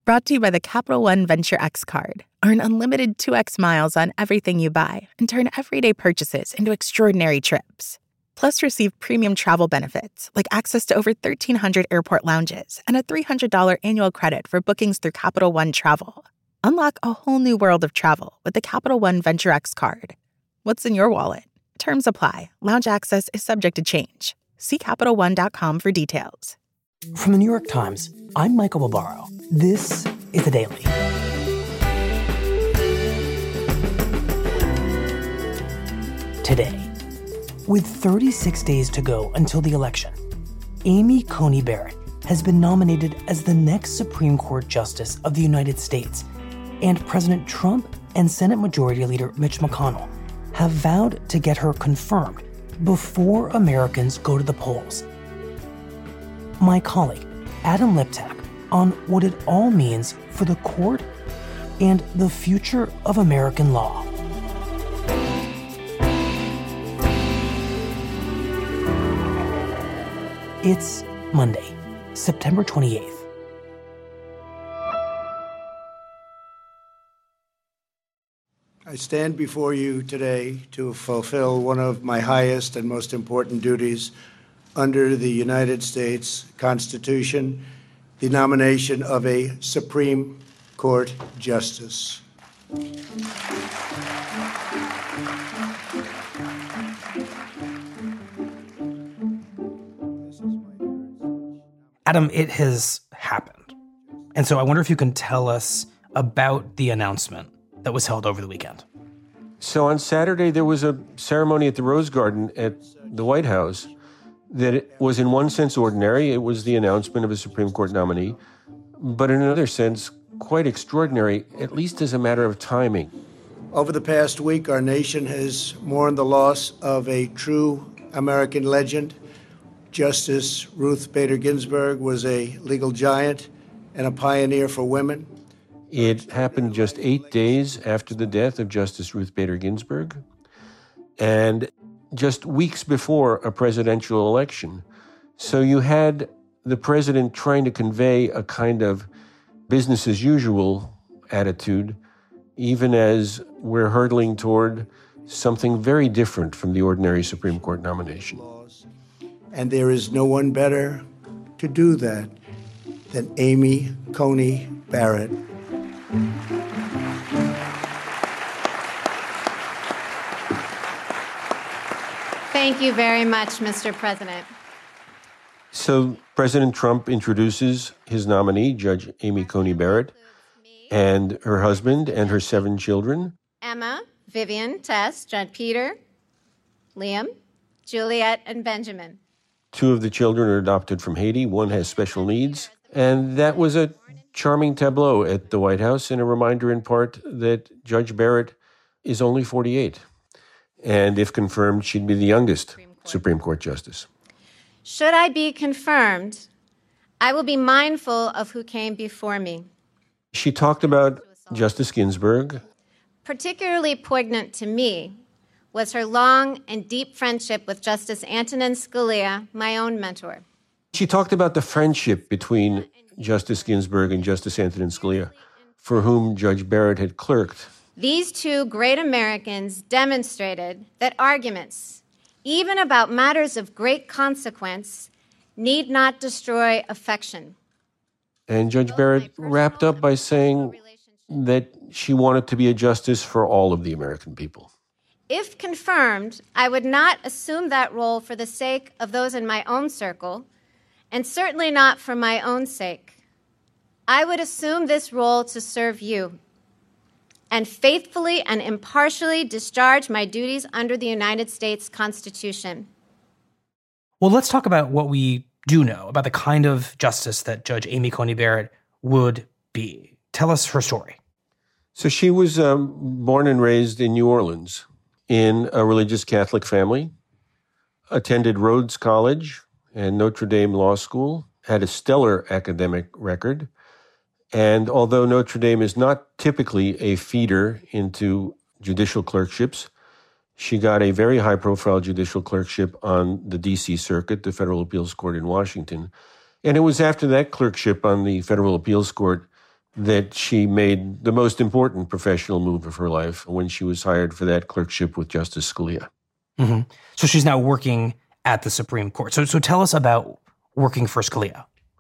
Brought to you by the Capital One Venture X card. Earn unlimited 2x miles on everything you buy and turn everyday purchases into extraordinary trips. Plus, receive premium travel benefits like access to over 1,300 airport lounges and a $300 annual credit for bookings through Capital One Travel. Unlock a whole new world of travel with the Capital One Venture X card. What's in your wallet? Terms apply. Lounge access is subject to change. See CapitalOne.com for details. From the New York Times, I'm Michael Barbaro. This is The Daily. Today, with 36 days to go until the election, Amy Coney Barrett has been nominated as the next Supreme Court Justice of the United States, and President Trump and Senate Majority Leader Mitch McConnell have vowed to get her confirmed before Americans go to the polls. My colleague, Adam Liptak, on what it all means for the court and the future of American law. It's Monday, September 28th. I stand before you today to fulfill one of my highest and most important duties under the United States Constitution, the nomination of a Supreme Court Justice. Adam, it has happened. And so I wonder if you can tell us about the announcement that was held over the weekend. So on Saturday, there was a ceremony at the Rose Garden at the White House that it was in one sense ordinary. It was the announcement of a Supreme Court nominee, but in another sense, quite extraordinary, at least as a matter of timing. Over the past week, our nation has mourned the loss of a true American legend. Justice Ruth Bader Ginsburg was a legal giant and a pioneer for women. It happened just 8 days after the death of Justice Ruth Bader Ginsburg, and just weeks before a presidential election. So you had the president trying to convey a kind of business as usual attitude, even as we're hurtling toward something very different from the ordinary Supreme Court nomination. And there is no one better to do that than Amy Coney Barrett. Thank you very much, Mr. President. So President Trump introduces his nominee, Judge Amy Coney Barrett, and her husband and her 7 children. Emma, Vivian, Tess, John Peter, Liam, Juliet, and Benjamin. 2 of the children are adopted from Haiti. 1 has special needs. And that was a charming tableau at the White House, and a reminder in part that Judge Barrett is only 48. And if confirmed, she'd be the youngest Supreme Court Justice. Should I be confirmed, I will be mindful of who came before me. She talked about Justice Ginsburg. Particularly poignant to me was her long and deep friendship with Justice Antonin Scalia, my own mentor. She talked about the friendship between Justice Ginsburg and Justice Antonin Scalia, for whom Judge Barrett had clerked. These 2 great Americans demonstrated that arguments, even about matters of great consequence, need not destroy affection. And Judge Barrett wrapped up by saying that she wanted to be a justice for all of the American people. If confirmed, I would not assume that role for the sake of those in my own circle, and certainly not for my own sake. I would assume this role to serve you, and faithfully and impartially discharge my duties under the United States Constitution. Well, let's talk about what we do know about the kind of justice that Judge Amy Coney Barrett would be. Tell us her story. So she was born and raised in New Orleans in a religious Catholic family, attended Rhodes College and Notre Dame Law School, had a stellar academic record. And although Notre Dame is not typically a feeder into judicial clerkships, she got a very high-profile judicial clerkship on the D.C. Circuit, the Federal Appeals Court in Washington. And it was after that clerkship on the Federal Appeals Court that she made the most important professional move of her life when she was hired for that clerkship with Justice Scalia. Mm-hmm. So she's now working at the Supreme Court. So tell us about working for Scalia.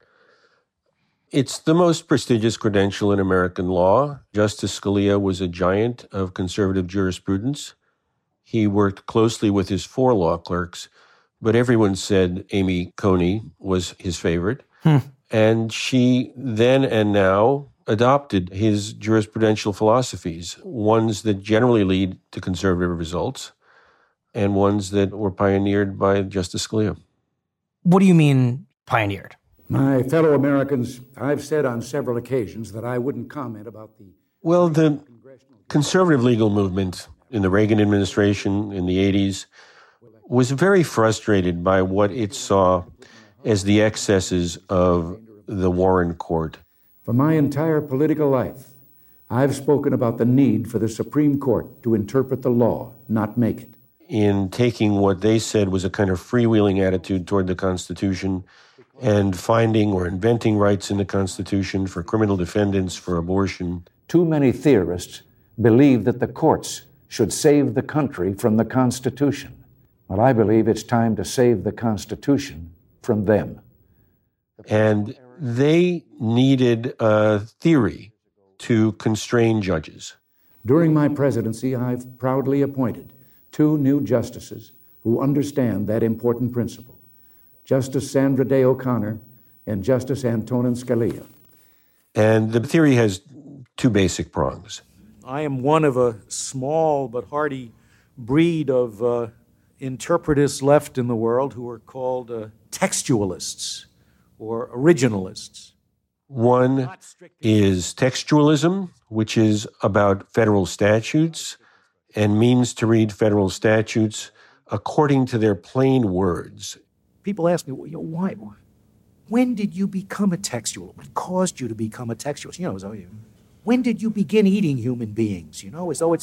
It's the most prestigious credential in American law. Justice Scalia was a giant of conservative jurisprudence. He worked closely with his 4 law clerks, but everyone said Amy Coney was his favorite. And she then and now adopted his jurisprudential philosophies, ones that generally lead to conservative results and ones that were pioneered by Justice Scalia. What do you mean pioneered? My fellow Americans, I've said on several occasions that I wouldn't comment about the... Well, the conservative legal movement in the Reagan administration in the 80s was very frustrated by what it saw as the excesses of the Warren Court. For my entire political life, I've spoken about the need for the Supreme Court to interpret the law, not make it. In taking what they said was a kind of freewheeling attitude toward the Constitution and finding or inventing rights in the Constitution for criminal defendants, for abortion. Too many theorists believe that the courts should save the country from the Constitution. Well, I believe it's time to save the Constitution from them. And they needed a theory to constrain judges. During my presidency, I've proudly appointed 2 new justices who understand that important principle, Justice Sandra Day O'Connor and Justice Antonin Scalia. And the theory has 2 basic prongs. I am one of a small but hardy breed of interpretists left in the world who are called textualists or originalists. One is textualism, which is about federal statutes and means to read federal statutes according to their plain words. People ask me, why? When did you become a textualist? What caused you to become a textualist? When did you begin eating human beings? As though it's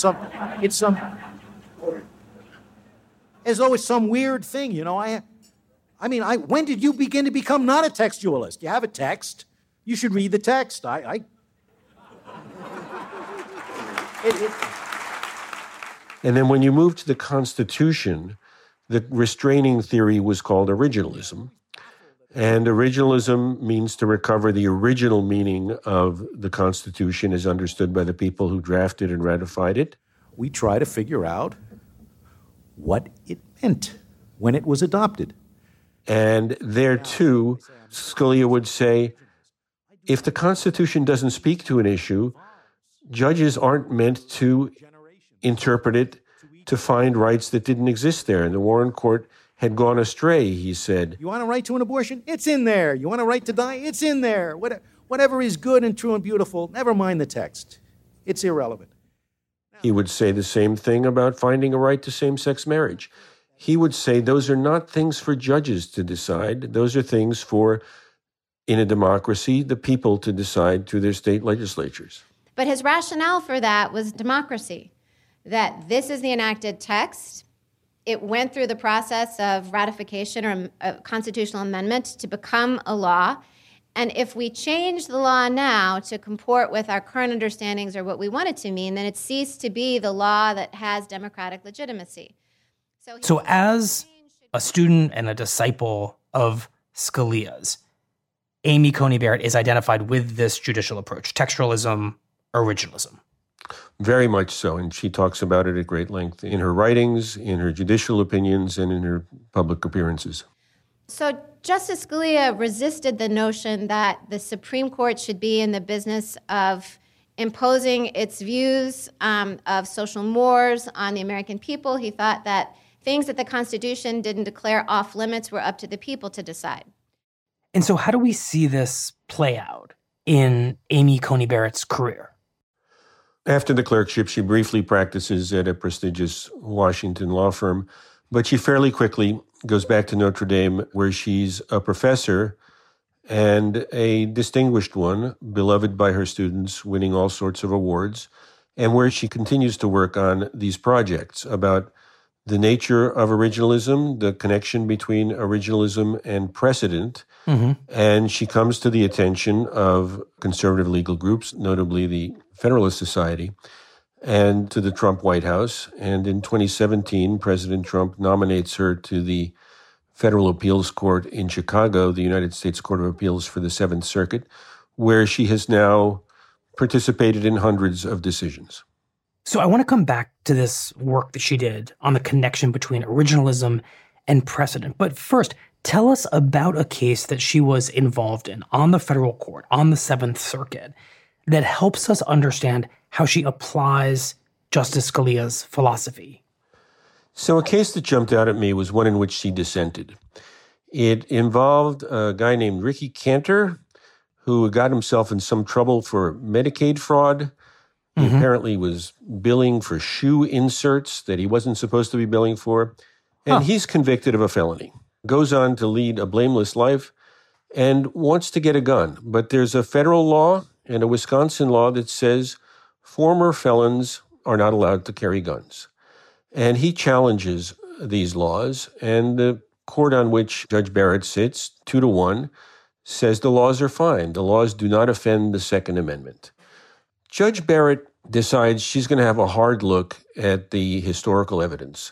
some weird thing. When did you begin to become not a textualist? You have a text. You should read the text. And then when you move to the Constitution, the restraining theory was called originalism. And originalism means to recover the original meaning of the Constitution as understood by the people who drafted and ratified it. We try to figure out what it meant when it was adopted. And there, too, Scalia would say, if the Constitution doesn't speak to an issue, judges aren't meant to interpret it to find rights that didn't exist there. And the Warren Court had gone astray, he said. You want a right to an abortion? It's in there. You want a right to die? It's in there. Whatever is good and true and beautiful, never mind the text. It's irrelevant. He would say the same thing about finding a right to same-sex marriage. He would say those are not things for judges to decide. Those are things for, in a democracy, the people to decide through their state legislatures. But his rationale for that was democracy, that this is the enacted text. It went through the process of ratification or a constitutional amendment to become a law. And if we change the law now to comport with our current understandings or what we want it to mean, then it ceased to be the law that has democratic legitimacy. So as a student and a disciple of Scalia's, Amy Coney Barrett is identified with this judicial approach, textualism, originalism. Very much so, and she talks about it at great length in her writings, in her judicial opinions, and in her public appearances. So Justice Scalia resisted the notion that the Supreme Court should be in the business of imposing its views of social mores on the American people. He thought that things that the Constitution didn't declare off limits were up to the people to decide. And so how do we see this play out in Amy Coney Barrett's career? After the clerkship, she briefly practices at a prestigious Washington law firm, but she fairly quickly goes back to Notre Dame, where she's a professor and a distinguished one, beloved by her students, winning all sorts of awards, and where she continues to work on these projects about the nature of originalism, the connection between originalism and precedent. And she comes to the attention of conservative legal groups, notably the Federalist Society, and to the Trump White House. And in 2017, President Trump nominates her to the Federal Appeals Court in Chicago, the United States Court of Appeals for the Seventh Circuit, where she has now participated in hundreds of decisions. So I want to come back to this work that she did on the connection between originalism and precedent. But first, tell us about a case that she was involved in on the federal court, on the Seventh Circuit, that helps us understand how she applies Justice Scalia's philosophy. So a case that jumped out at me was one in which she dissented. It involved a guy named Ricky Cantor, who got himself in some trouble for Medicaid fraud. He apparently was billing for shoe inserts that he wasn't supposed to be billing for. And he's convicted of a felony. Goes on to lead a blameless life and wants to get a gun. But there's a federal law and a Wisconsin law that says former felons are not allowed to carry guns. And he challenges these laws. And the court on which Judge Barrett sits, 2-1, says the laws are fine. The laws do not offend the Second Amendment. Judge Barrett decides she's going to have a hard look at the historical evidence.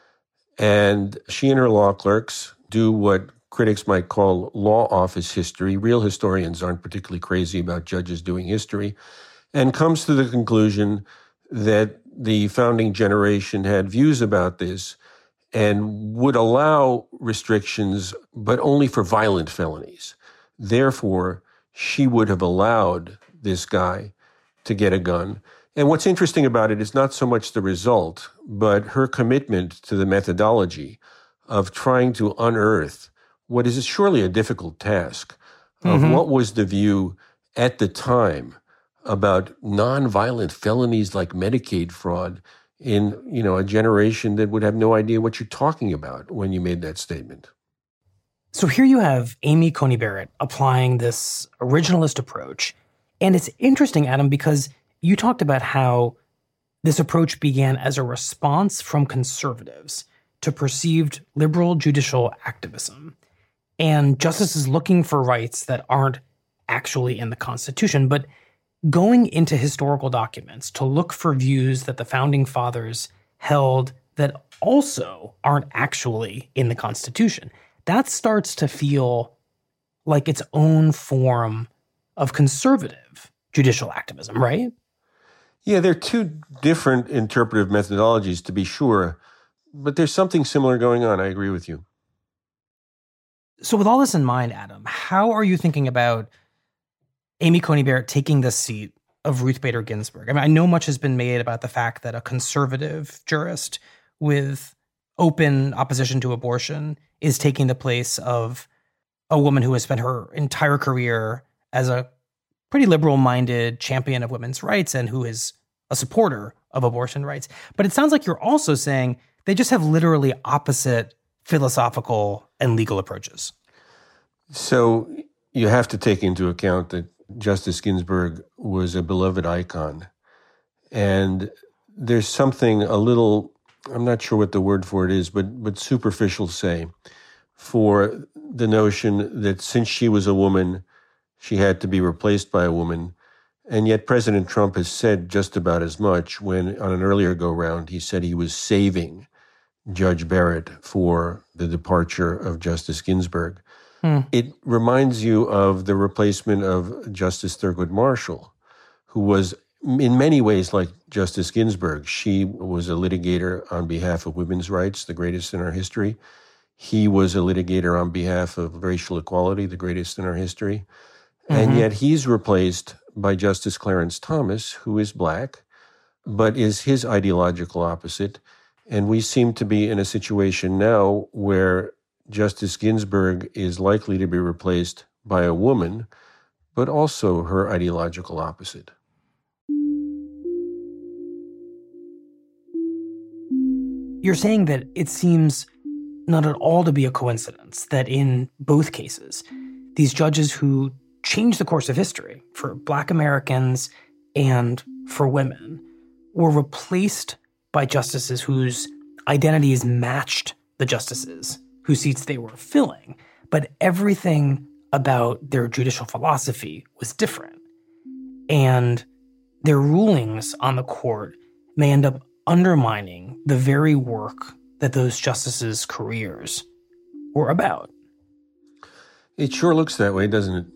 And she and her law clerks do what critics might call law office history. Real historians aren't particularly crazy about judges doing history, and comes to the conclusion that the founding generation had views about this and would allow restrictions, but only for violent felonies. Therefore, she would have allowed this guy to get a gun. And what's interesting about it is not so much the result, but her commitment to the methodology of trying to unearth what is surely a difficult task of what was the view at the time about nonviolent felonies like Medicaid fraud in, a generation that would have no idea what you're talking about when you made that statement. So here you have Amy Coney Barrett applying this originalist approach. And it's interesting, Adam, because you talked about how this approach began as a response from conservatives to perceived liberal judicial activism and justices looking for rights that aren't actually in the Constitution, but going into historical documents to look for views that the Founding Fathers held that also aren't actually in the Constitution. That starts to feel like its own form of conservative judicial activism, right? Yeah, they're two different interpretive methodologies, to be sure, but there's something similar going on. I agree with you. So with all this in mind, Adam, how are you thinking about Amy Coney Barrett taking the seat of Ruth Bader Ginsburg? I mean, I know much has been made about the fact that a conservative jurist with open opposition to abortion is taking the place of a woman who has spent her entire career as a pretty liberal-minded champion of women's rights and who is a supporter of abortion rights. But it sounds like you're also saying they just have literally opposite philosophical and legal approaches. So you have to take into account that Justice Ginsburg was a beloved icon. And there's something a little, I'm not sure what the word for it is, but superficial, say, for the notion that since she was a woman, she had to be replaced by a woman. And yet President Trump has said just about as much when, on an earlier go-round, he said he was saving Judge Barrett for the departure of Justice Ginsburg. It reminds you of the replacement of Justice Thurgood Marshall, who was in many ways like Justice Ginsburg. She was a litigator on behalf of women's rights, the greatest in our history. He was a litigator on behalf of racial equality, the greatest in our history. And yet he's replaced by Justice Clarence Thomas, who is black, but is his ideological opposite. And we seem to be in a situation now where Justice Ginsburg is likely to be replaced by a woman, but also her ideological opposite. You're saying that it seems not at all to be a coincidence that in both cases, these judges who changed the course of history for Black Americans and for women were replaced by justices whose identities matched the justices whose seats they were filling, but everything about their judicial philosophy was different. And their rulings on the court may end up undermining the very work that those justices' careers were about. It sure looks that way, doesn't it?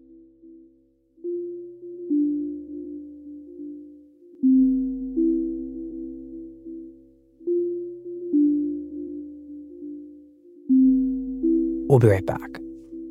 We'll be right back.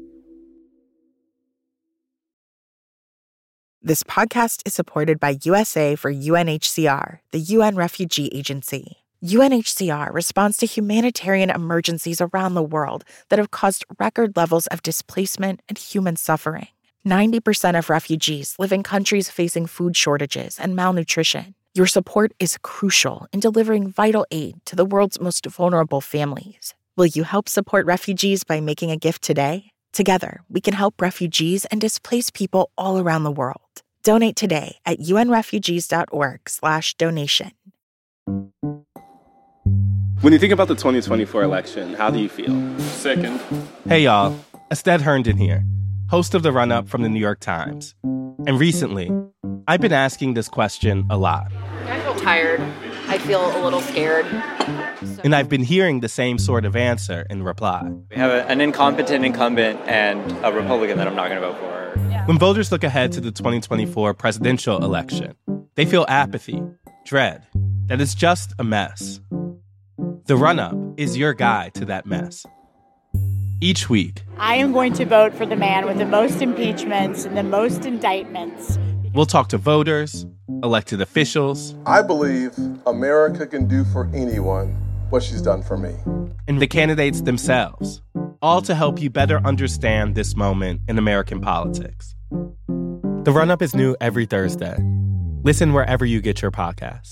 This podcast is supported by USA for UNHCR, the UN Refugee Agency. UNHCR responds to humanitarian emergencies around the world that have caused record levels of displacement and human suffering. 90% of refugees live in countries facing food shortages and malnutrition. Your support is crucial in delivering vital aid to the world's most vulnerable families. Will you help support refugees by making a gift today? Together, we can help refugees and displaced people all around the world. Donate today at unrefugees.org/donation. When you think about the 2024 election, how do you feel? Sickened. Hey, y'all. Estelle Herndon here, host of The Run-Up from the New York Times. And recently, I've been asking this question a lot. I feel tired. I feel a little scared. And I've been hearing the same sort of answer in reply. We have an incompetent incumbent and a Republican that I'm not going to vote for. Yeah. When voters look ahead to the 2024 presidential election, they feel apathy, dread, that it's just a mess. The Run-Up is your guide to that mess. Each week, I am going to vote for the man with the most impeachments and the most indictments. We'll talk to voters, elected officials. I believe America can do for anyone what she's done for me. And the candidates themselves, all to help you better understand this moment in American politics. The Run-Up is new every Thursday. Listen wherever you get your podcasts.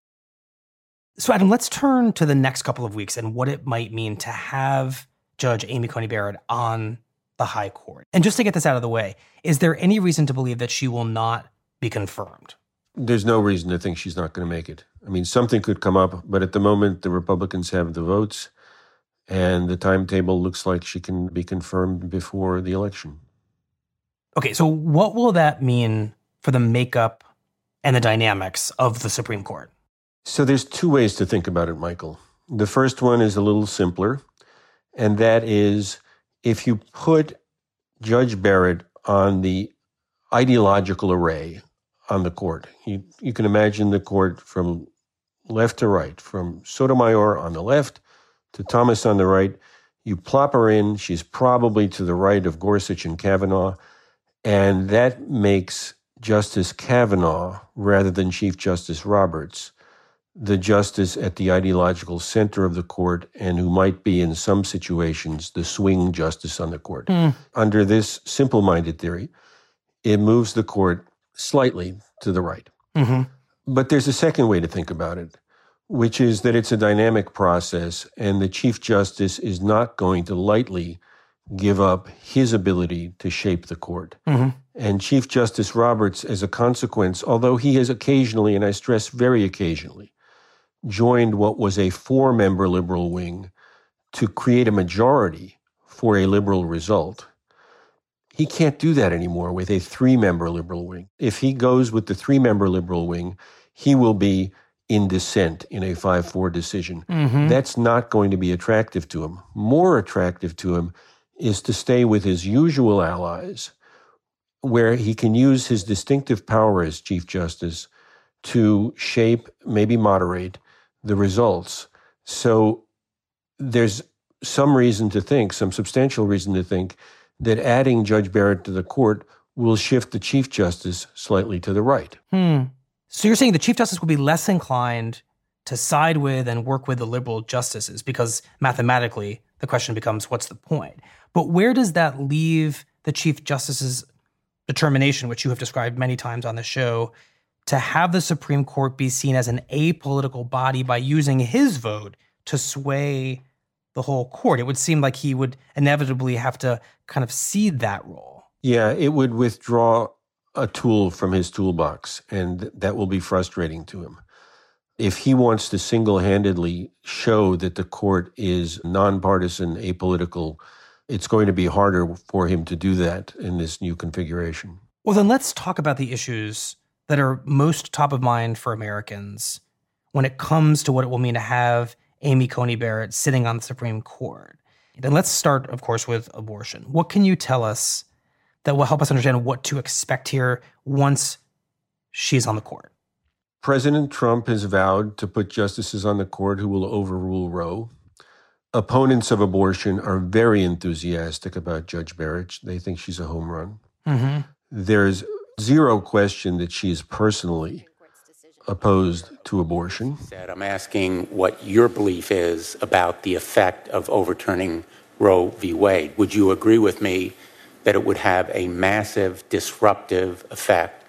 So, Adam, let's turn to the next couple of weeks and what it might mean to have Judge Amy Coney Barrett on the High Court. And just to get this out of the way, is there any reason to believe that she will not be confirmed? There's no reason to think she's not going to make it. I mean, something could come up, but at the moment, the Republicans have the votes, and the timetable looks like she can be confirmed before the election. Okay, so what will that mean for the makeup and the dynamics of the Supreme Court? So there's two ways to think about it, Michael. The first one is a little simpler, and that is if you put Judge Barrett on the ideological array on the court, you can imagine the court from left to right, from Sotomayor on the left to Thomas on the right. You plop her in, she's probably to the right of Gorsuch and Kavanaugh, and that makes Justice Kavanaugh, rather than Chief Justice Roberts, the justice at the ideological center of the court and who might be, in some situations, the swing justice on the court. Under this simple-minded theory, it moves the court slightly to the right. Mm-hmm. But there's a second way to think about it, which is that it's a dynamic process and the Chief Justice is not going to lightly give up his ability to shape the court. Mm-hmm. And Chief Justice Roberts, as a consequence, although he has occasionally, and I stress very occasionally, joined what was a 4-member liberal wing to create a majority for a liberal result, he can't do that anymore with a 3-member liberal wing. If he goes with the 3-member liberal wing, he will be in dissent in a 5-4 decision. Mm-hmm. That's not going to be attractive to him. More attractive to him is to stay with his usual allies, where he can use his distinctive power as Chief Justice to shape, maybe moderate, the results. So there's some reason to think, some substantial reason to think, that adding Judge Barrett to the court will shift the Chief Justice slightly to the right. So you're saying the Chief Justice will be less inclined to side with and work with the liberal justices because mathematically the question becomes, what's the point? But where does that leave the Chief Justice's determination, which you have described many times on the show, to have the Supreme Court be seen as an apolitical body by using his vote to sway the whole court? It would seem like he would inevitably have to kind of cede that role. Yeah, it would withdraw a tool from his toolbox, and that will be frustrating to him. If he wants to single-handedly show that the court is nonpartisan, apolitical, it's going to be harder for him to do that in this new configuration. Well, then let's talk about the issues that are most top of mind for Americans when it comes to what it will mean to have Amy Coney Barrett sitting on the Supreme Court. Then let's start, of course, with abortion. What can you tell us that will help us understand what to expect here once she's on the court? President Trump has vowed to put justices on the court who will overrule Roe. Opponents of abortion are very enthusiastic about Judge Barrett. They think she's a home run. Mm-hmm. There's zero question that she is personally opposed to abortion. I'm asking what your belief is about the effect of overturning Roe v. Wade. Would you agree with me that it would have a massive disruptive effect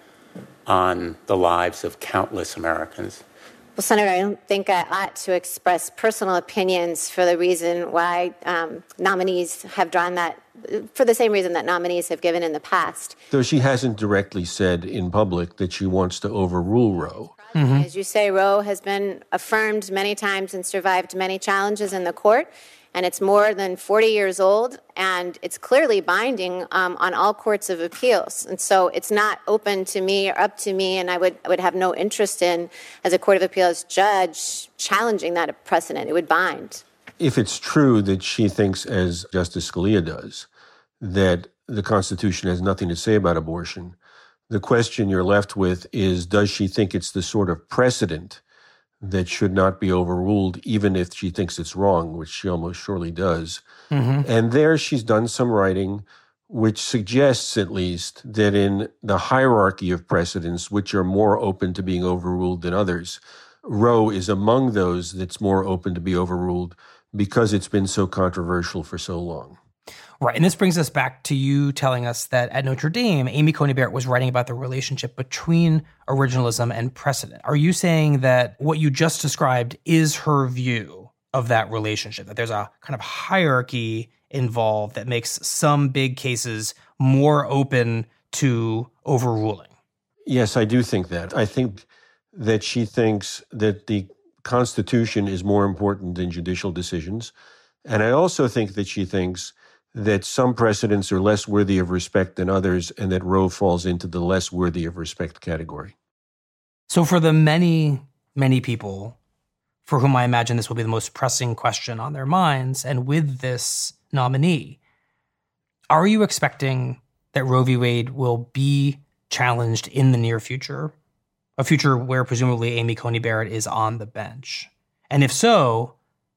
on the lives of countless Americans? Well, Senator, I don't think I ought to express personal opinions for the reason why nominees have drawn that, for the same reason that nominees have given in the past. Though she hasn't directly said in public that she wants to overrule Roe. Mm-hmm. As you say, Roe has been affirmed many times and survived many challenges in the court. And it's more than 40 years old, and it's clearly binding on all courts of appeals. And so it's not open to me or up to me, and I would have no interest in, as a court of appeals judge, challenging that precedent. It would bind. If it's true that she thinks, as Justice Scalia does, that the Constitution has nothing to say about abortion, the question you're left with is, does she think it's the sort of precedent that should not be overruled, even if she thinks it's wrong, which she almost surely does. Mm-hmm. And there she's done some writing which suggests, at least, that in the hierarchy of precedents, which are more open to being overruled than others, Roe is among those that's more open to be overruled because it's been so controversial for so long. Right. And this brings us back to you telling us that at Notre Dame, Amy Coney Barrett was writing about the relationship between originalism and precedent. Are you saying that what you just described is her view of that relationship, that there's a kind of hierarchy involved that makes some big cases more open to overruling? Yes, I do think that. I think that she thinks that the Constitution is more important than judicial decisions. And I also think that she thinks that some precedents are less worthy of respect than others, and that Roe falls into the less worthy of respect category. So for the many, many people for whom I imagine this will be the most pressing question on their minds, and with this nominee, are you expecting that Roe v. Wade will be challenged in the near future? A future where presumably Amy Coney Barrett is on the bench? And if so,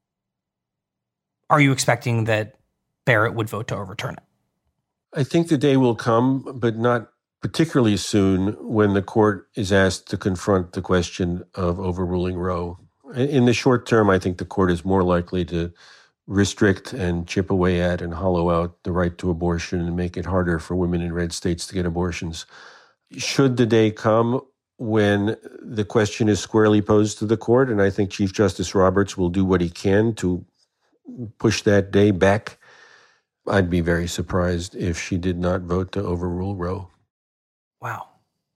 are you expecting that Barrett would vote to overturn it? I think the day will come, but not particularly soon, when the court is asked to confront the question of overruling Roe. In the short term, I think the court is more likely to restrict and chip away at and hollow out the right to abortion and make it harder for women in red states to get abortions. Should the day come when the question is squarely posed to the court, and I think Chief Justice Roberts will do what he can to push that day back, I'd be very surprised if she did not vote to overrule Roe. Wow.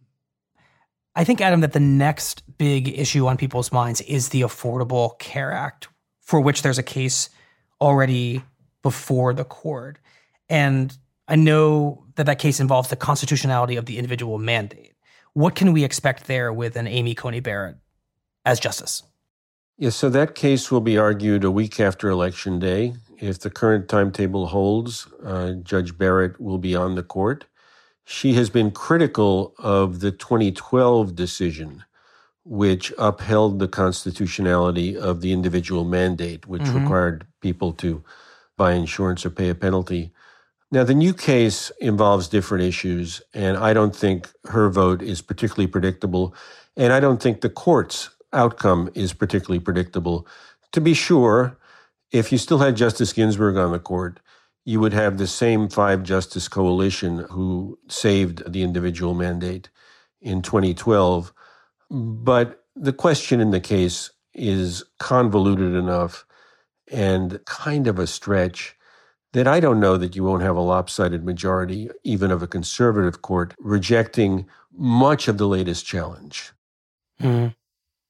I think, Adam, that the next big issue on people's minds is the Affordable Care Act, for which there's a case already before the court. And I know that that case involves the constitutionality of the individual mandate. What can we expect there with an Amy Coney Barrett as justice? Yes, so that case will be argued a week after Election Day. If the current timetable holds, Judge Barrett will be on the court. She has been critical of the 2012 decision, which upheld the constitutionality of the individual mandate, which required people to buy insurance or pay a penalty. Now, the new case involves different issues, and I don't think her vote is particularly predictable, and I don't think the court's outcome is particularly predictable. To be sure, if you still had Justice Ginsburg on the court, you would have the same 5-justice coalition who saved the individual mandate in 2012. But the question in the case is convoluted enough and kind of a stretch that I don't know that you won't have a lopsided majority, even of a conservative court, rejecting much of the latest challenge. Mm-hmm.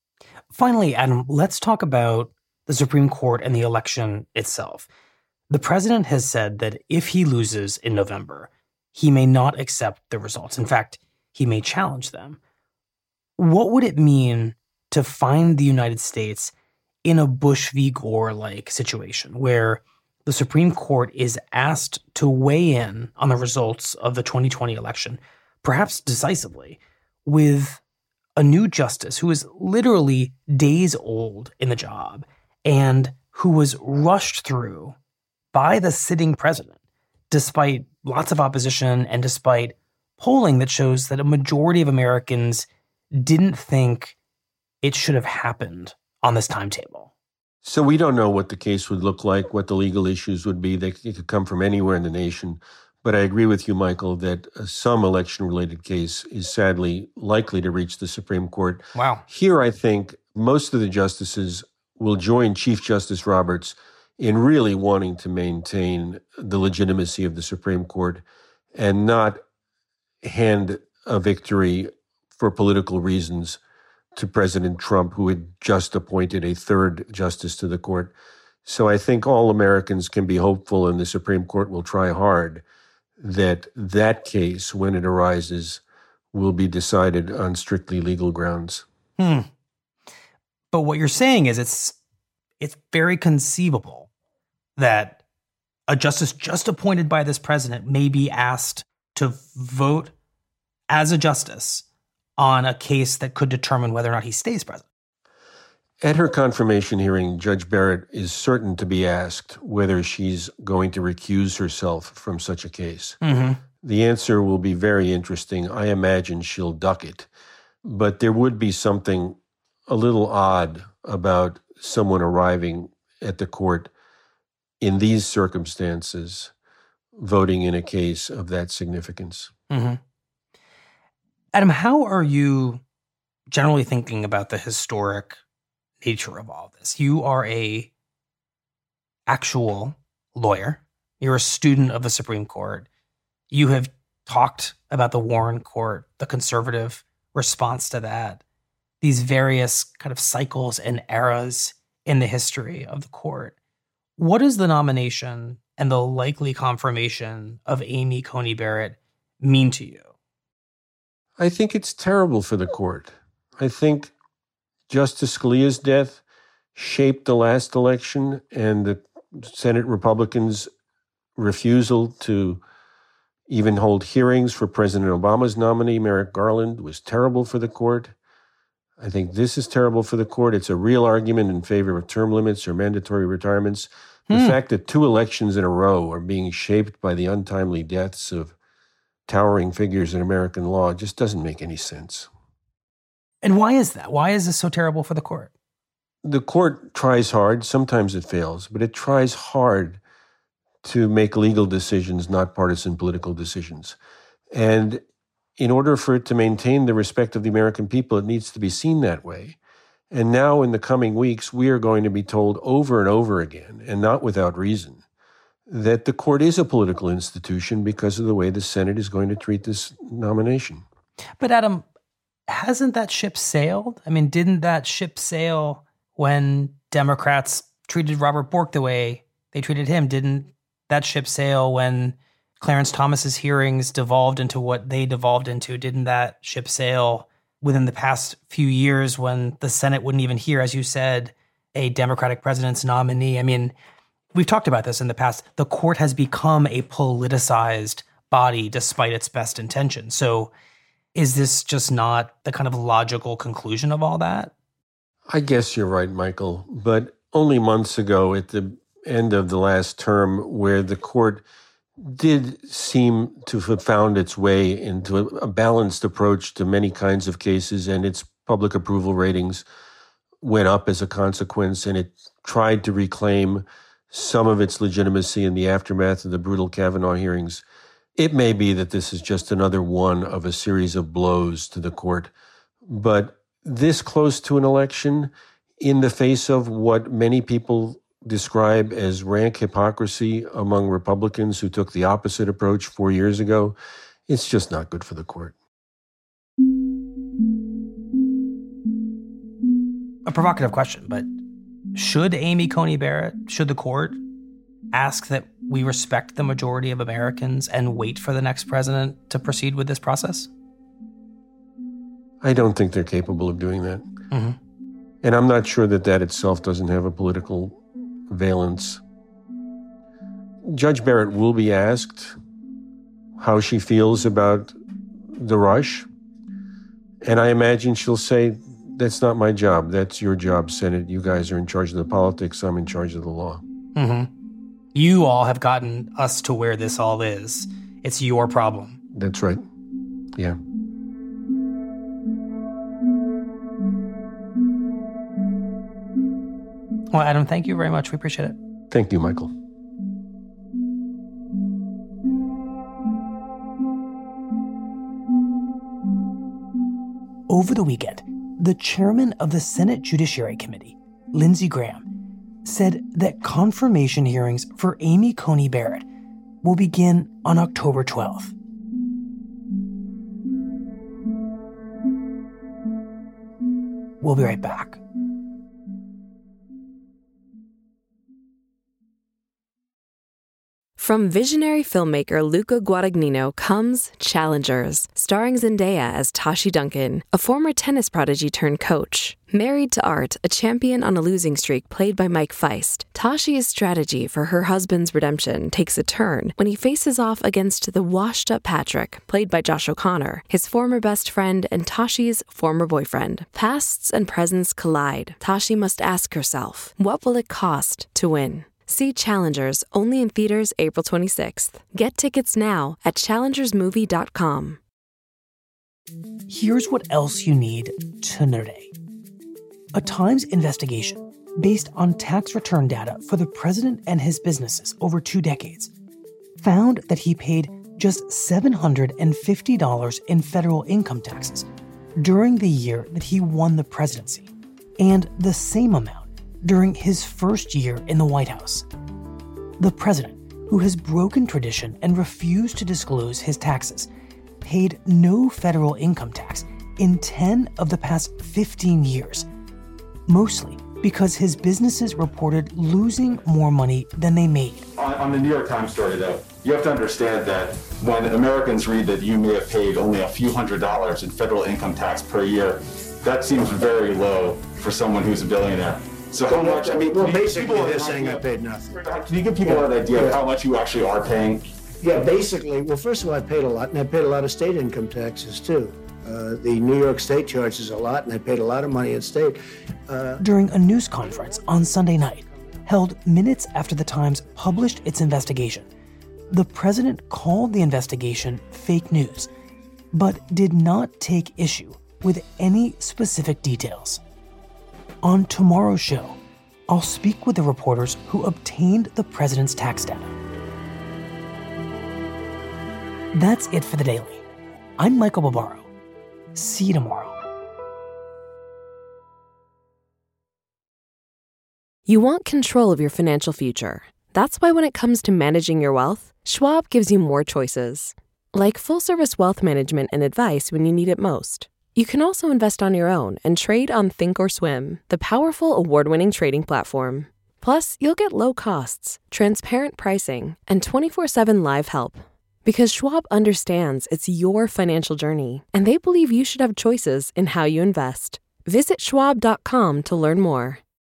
Finally, Adam, let's talk about the Supreme Court and the election itself. The president has said that if he loses in November, he may not accept the results. In fact, he may challenge them. What would it mean to find the United States in a Bush v. Gore-like situation where the Supreme Court is asked to weigh in on the results of the 2020 election, perhaps decisively, with a new justice who is literally days old in the job and who was rushed through by the sitting president, despite lots of opposition and despite polling that shows that a majority of Americans didn't think it should have happened on this timetable? So we don't know what the case would look like, what the legal issues would be. It could come from anywhere in the nation. But I agree with you, Michael, that some election-related case is sadly likely to reach the Supreme Court. Wow. Here, I think most of the justices will join Chief Justice Roberts in really wanting to maintain the legitimacy of the Supreme Court and not hand a victory for political reasons to President Trump, who had just appointed a third justice to the court. So I think all Americans can be hopeful, and the Supreme Court will try hard, that that case, when it arises, will be decided on strictly legal grounds. But what you're saying is it's very conceivable that a justice just appointed by this president may be asked to vote as a justice on a case that could determine whether or not he stays president. At her confirmation hearing, Judge Barrett is certain to be asked whether she's going to recuse herself from such a case. Mm-hmm. The answer will be very interesting. I imagine she'll duck it. But there would be something a little odd about someone arriving at the court in these circumstances, voting in a case of that significance. Mm-hmm. Adam, how are you generally thinking about the historic nature of all this? You are a actual lawyer. You're a student of the Supreme Court. You have talked about the Warren Court, the conservative response to that, these various kind of cycles and eras in the history of the court. What does the nomination and the likely confirmation of Amy Coney Barrett mean to you? I think it's terrible for the court. I think Justice Scalia's death shaped the last election, and the Senate Republicans' refusal to even hold hearings for President Obama's nominee, Merrick Garland, was terrible for the court. I think this is terrible for the court. It's a real argument in favor of term limits or mandatory retirements. The fact that 2 elections in a row are being shaped by the untimely deaths of towering figures in American law just doesn't make any sense. And why is that? Why is this so terrible for the court? The court tries hard. Sometimes it fails, but it tries hard to make legal decisions, not partisan political decisions. And in order for it to maintain the respect of the American people, it needs to be seen that way. And now in the coming weeks, we are going to be told over and over again, and not without reason, that the court is a political institution because of the way the Senate is going to treat this nomination. But Adam, hasn't that ship sailed? I mean, didn't that ship sail when Democrats treated Robert Bork the way they treated him? Didn't that ship sail when Clarence Thomas's hearings devolved into what they devolved into? Didn't that ship sail within the past few years when the Senate wouldn't even hear, as you said, a Democratic president's nominee? I mean, we've talked about this in the past. The court has become a politicized body despite its best intentions. So is this just not the kind of logical conclusion of all that? I guess you're right, Michael. But only months ago at the end of the last term, where the court did seem to have found its way into a balanced approach to many kinds of cases, and its public approval ratings went up as a consequence, and it tried to reclaim some of its legitimacy in the aftermath of the brutal Kavanaugh hearings. It may be that this is just another one of a series of blows to the court, but this close to an election, in the face of what many people describe as rank hypocrisy among Republicans who took the opposite approach 4 years ago, it's just not good for the court. a provocative question, but should Amy Coney Barrett, should the court ask that we respect the majority of Americans and wait for the next president to proceed with this process? I don't think they're capable of doing that. Mm-hmm. And I'm not sure that that itself doesn't have a political valence. Judge Barrett will be asked how she feels about the rush. And I imagine she'll say, that's not my job. That's your job, Senate. You guys are in charge of the politics. I'm in charge of the law. Mm-hmm. You all have gotten us to where this all is. It's your problem. That's right. Yeah. Well, Adam, thank you very much. We appreciate it. Thank you, Michael. Over the weekend, the chairman of the Senate Judiciary Committee, Lindsey Graham, said that confirmation hearings for Amy Coney Barrett will begin on October 12th. We'll be right back. From visionary filmmaker Luca Guadagnino comes Challengers, starring Zendaya as Tashi Duncan, a former tennis prodigy turned coach. Married to Art, a champion on a losing streak played by Mike Feist, Tashi's strategy for her husband's redemption takes a turn when he faces off against the washed-up Patrick, played by Josh O'Connor, his former best friend and Tashi's former boyfriend. Pasts and presents collide. Tashi must ask herself, what will it cost to win? See Challengers, only in theaters April 26th. Get tickets now at challengersmovie.com. Here's what else you need to know today. A Times investigation based on tax return data for the president and his businesses over 2 decades found that he paid just $750 in federal income taxes during the year that he won the presidency, and the same amount during his first year in the White House. The president, who has broken tradition and refused to disclose his taxes, paid no federal income tax in 10 of the past 15 years, mostly because his businesses reported losing more money than they made. On the New York Times story, though, you have to understand that when Americans read that you may have paid only a few $100s in federal income tax per year, that seems very low for someone who's a billionaire. So how much, I mean, well, basically they're saying I paid nothing. Can you give people an idea of how much you actually are paying? Yeah, basically, well, first of all, I paid a lot, and I paid a lot of state income taxes, too. The New York State charges a lot, and I paid a lot of money in state. During a news conference on Sunday night, held minutes after the Times published its investigation, the president called the investigation fake news, but did not take issue with any specific details. On tomorrow's show, I'll speak with the reporters who obtained the president's tax data. That's it for the Daily. I'm Michael Barbaro. See you tomorrow. You want control of your financial future. That's why when it comes to managing your wealth, Schwab gives you more choices. Like full-service wealth management and advice when you need it most. You can also invest on your own and trade on Thinkorswim, the powerful award-winning trading platform. Plus, you'll get low costs, transparent pricing, and 24/7 live help. Because Schwab understands it's your financial journey, and they believe you should have choices in how you invest. Visit schwab.com to learn more.